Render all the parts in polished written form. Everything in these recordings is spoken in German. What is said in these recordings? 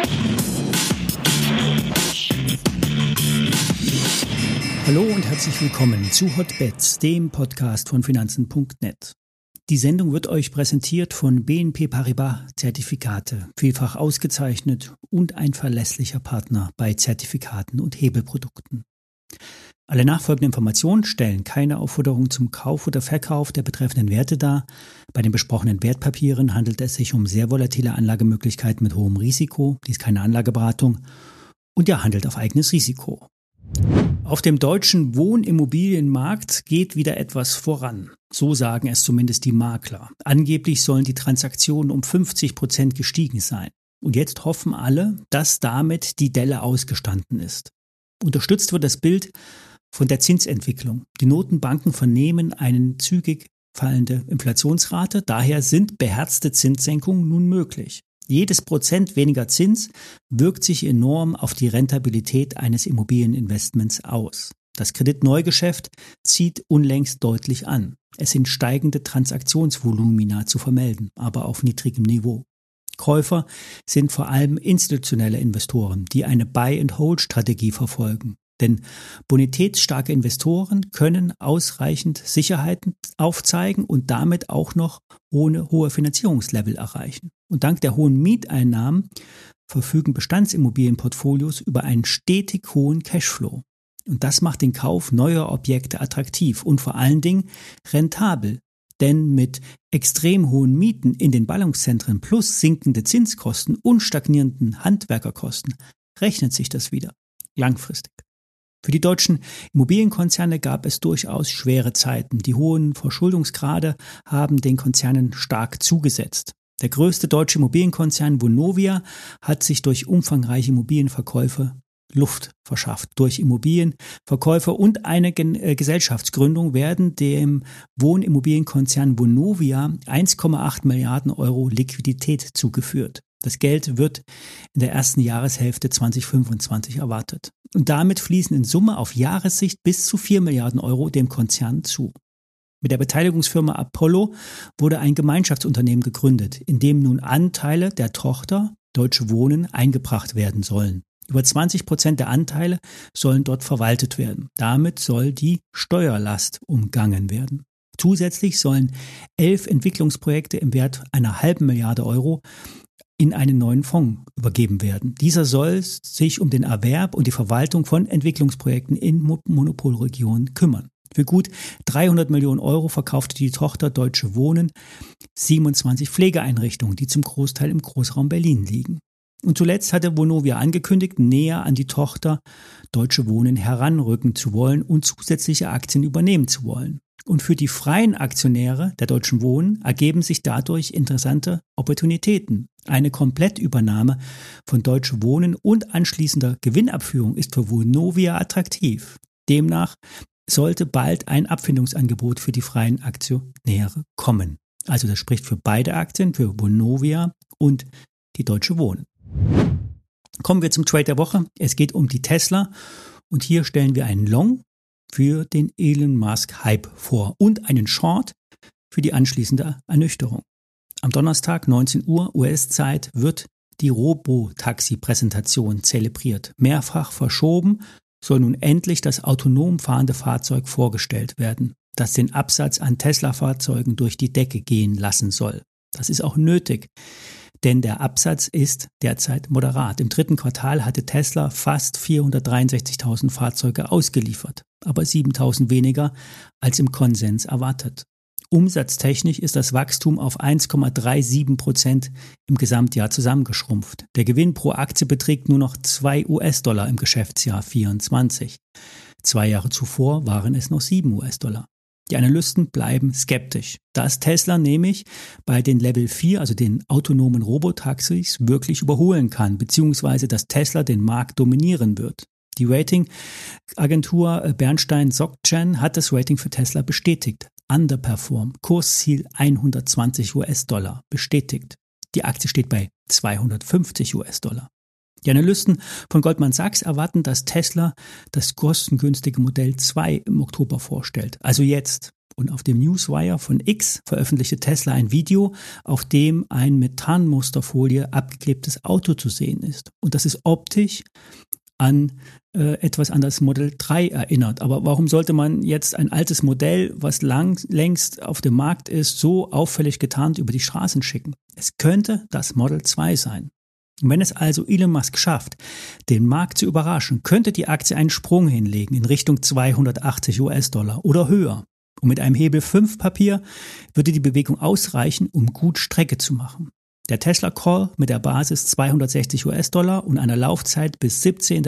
Hallo und herzlich willkommen zu Hotbets, dem Podcast von Finanzen.net. Die Sendung wird euch präsentiert von BNP Paribas Zertifikate, vielfach ausgezeichnet und ein verlässlicher Partner bei Zertifikaten und Hebelprodukten. Alle nachfolgenden Informationen stellen keine Aufforderung zum Kauf oder Verkauf der betreffenden Werte dar. Bei den besprochenen Wertpapieren handelt es sich um sehr volatile Anlagemöglichkeiten mit hohem Risiko. Dies ist keine Anlageberatung und ihr handelt auf eigenes Risiko. Auf dem deutschen Wohnimmobilienmarkt geht wieder etwas voran. So sagen es zumindest die Makler. Angeblich sollen die Transaktionen um 50% gestiegen sein. Und jetzt hoffen alle, dass damit die Delle ausgestanden ist. Unterstützt wird das Bild von der Zinsentwicklung. Die Notenbanken vernehmen eine zügig fallende Inflationsrate. Daher sind beherzte Zinssenkungen nun möglich. Jedes Prozent weniger Zins wirkt sich enorm auf die Rentabilität eines Immobilieninvestments aus. Das Kreditneugeschäft zieht unlängst deutlich an. Es sind steigende Transaktionsvolumina zu vermelden, aber auf niedrigem Niveau. Käufer sind vor allem institutionelle Investoren, die eine Buy-and-Hold-Strategie verfolgen. Denn bonitätsstarke Investoren können ausreichend Sicherheiten aufzeigen und damit auch noch hohe Finanzierungslevel erreichen. Und dank der hohen Mieteinnahmen verfügen Bestandsimmobilienportfolios über einen stetig hohen Cashflow. Und das macht den Kauf neuer Objekte attraktiv und vor allen Dingen rentabel. Denn mit extrem hohen Mieten in den Ballungszentren plus sinkende Zinskosten und stagnierenden Handwerkerkosten rechnet sich das wieder langfristig. Für die deutschen Immobilienkonzerne gab es durchaus schwere Zeiten. Die hohen Verschuldungsgrade haben den Konzernen stark zugesetzt. Der größte deutsche Immobilienkonzern Vonovia hat sich durch umfangreiche Immobilienverkäufe Luft verschafft. Durch Immobilienverkäufe und eine Gesellschaftsgründung werden dem Wohnimmobilienkonzern Vonovia 1,8 Milliarden Euro Liquidität zugeführt. Das Geld wird in der ersten Jahreshälfte 2025 erwartet. Und damit fließen in Summe auf Jahressicht bis zu 4 Milliarden Euro dem Konzern zu. Mit der Beteiligungsfirma Apollo wurde ein Gemeinschaftsunternehmen gegründet, in dem nun Anteile der Tochter Deutsche Wohnen eingebracht werden sollen. Über 20% der Anteile sollen dort verwaltet werden. Damit soll die Steuerlast umgangen werden. Zusätzlich sollen 11 Entwicklungsprojekte im Wert einer halben Milliarde Euro in einen neuen Fonds übergeben werden. Dieser soll sich um den Erwerb und die Verwaltung von Entwicklungsprojekten in Monopolregionen kümmern. Für gut 300 Millionen Euro verkaufte die Tochter Deutsche Wohnen 27 Pflegeeinrichtungen, die zum Großteil im Großraum Berlin liegen. Und zuletzt hatte Vonovia angekündigt, näher an die Tochter Deutsche Wohnen heranrücken zu wollen und zusätzliche Aktien übernehmen zu wollen. Und für die freien Aktionäre der Deutschen Wohnen ergeben sich dadurch interessante Opportunitäten. Eine Komplettübernahme von Deutsche Wohnen und anschließender Gewinnabführung ist für Vonovia attraktiv. Demnach sollte bald ein Abfindungsangebot für die freien Aktionäre kommen. Also das spricht für beide Aktien, für Vonovia und die Deutsche Wohnen. Kommen wir zum Trade der Woche. Es geht um die Tesla und hier stellen wir einen Long für den Elon Musk Hype vor und einen Short für die anschließende Ernüchterung. Am Donnerstag 19 Uhr US-Zeit wird die Robotaxi-Präsentation zelebriert. Mehrfach verschoben soll nun endlich das autonom fahrende Fahrzeug vorgestellt werden, das den Absatz an Tesla-Fahrzeugen durch die Decke gehen lassen soll. Das ist auch nötig, denn der Absatz ist derzeit moderat. Im dritten Quartal hatte Tesla fast 463.000 Fahrzeuge ausgeliefert, aber 7.000 weniger als im Konsens erwartet. Umsatztechnisch ist das Wachstum auf 1,37% im Gesamtjahr zusammengeschrumpft. Der Gewinn pro Aktie beträgt nur noch $2 im Geschäftsjahr 24. 2 Jahre zuvor waren es noch $7. Die Analysten bleiben skeptisch, dass Tesla nämlich bei den Level 4, also den autonomen Robotaxis, wirklich überholen kann, beziehungsweise dass Tesla den Markt dominieren wird. Die Ratingagentur Bernstein SocGen hat das Rating für Tesla bestätigt. Underperform, Kursziel $120, bestätigt. Die Aktie steht bei $250. Die Analysten von Goldman Sachs erwarten, dass Tesla das kostengünstige Modell 2 im Oktober vorstellt, also jetzt. Und auf dem Newswire von X veröffentlichte Tesla ein Video, auf dem ein mit Tarnmusterfolie abgeklebtes Auto zu sehen ist. Und das ist optisch an etwas an das Model 3 erinnert. Aber warum sollte man jetzt ein altes Modell, was längst auf dem Markt ist, so auffällig getarnt über die Straßen schicken? Es könnte das Model 2 sein. Und wenn es also Elon Musk schafft, den Markt zu überraschen, könnte die Aktie einen Sprung hinlegen in Richtung 280 US-Dollar oder höher. Und mit einem Hebel 5 Papier würde die Bewegung ausreichen, um gut Strecke zu machen. Der Tesla Call mit der Basis 260 US-Dollar und einer Laufzeit bis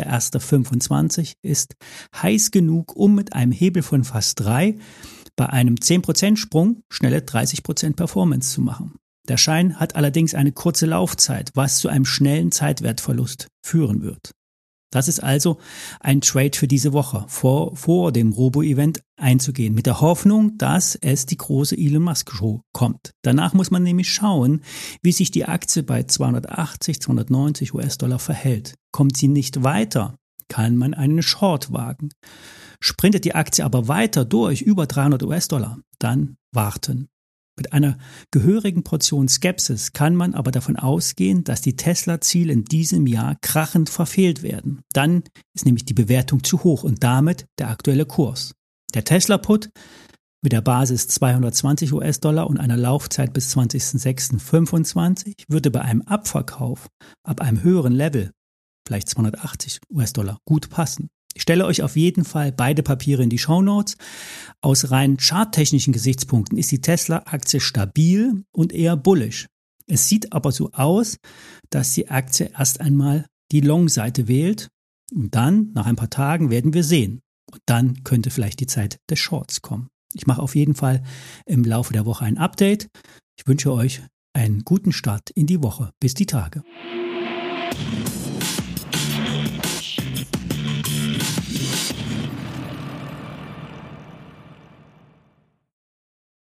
17.01.25 ist heiß genug, um mit einem Hebel von fast 3 bei einem 10% Sprung schnelle 30% Performance zu machen. Der Schein hat allerdings eine kurze Laufzeit, was zu einem schnellen Zeitwertverlust führen wird. Das ist also ein Trade für diese Woche, vor dem Robo-Event einzugehen, mit der Hoffnung, dass es die große Elon Musk-Show kommt. Danach muss man nämlich schauen, wie sich die Aktie bei 280, 290 US-Dollar verhält. Kommt sie nicht weiter, kann man einen Short wagen. Sprintet die Aktie aber weiter durch, über 300 US-Dollar, dann warten. Mit einer gehörigen Portion Skepsis kann man aber davon ausgehen, dass die Tesla-Ziele in diesem Jahr krachend verfehlt werden. Dann ist nämlich die Bewertung zu hoch und damit der aktuelle Kurs. Der Tesla-Put mit der Basis 220 US-Dollar und einer Laufzeit bis 20.06.25 würde bei einem Abverkauf ab einem höheren Level, vielleicht 280 US-Dollar, gut passen. Ich stelle euch auf jeden Fall beide Papiere in die Shownotes. Aus rein charttechnischen Gesichtspunkten ist die Tesla-Aktie stabil und eher bullish. Es sieht aber so aus, dass die Aktie erst einmal die Long-Seite wählt und dann, nach ein paar Tagen, werden wir sehen. Und dann könnte vielleicht die Zeit des Shorts kommen. Ich mache auf jeden Fall im Laufe der Woche ein Update. Ich wünsche euch einen guten Start in die Woche. Bis die Tage.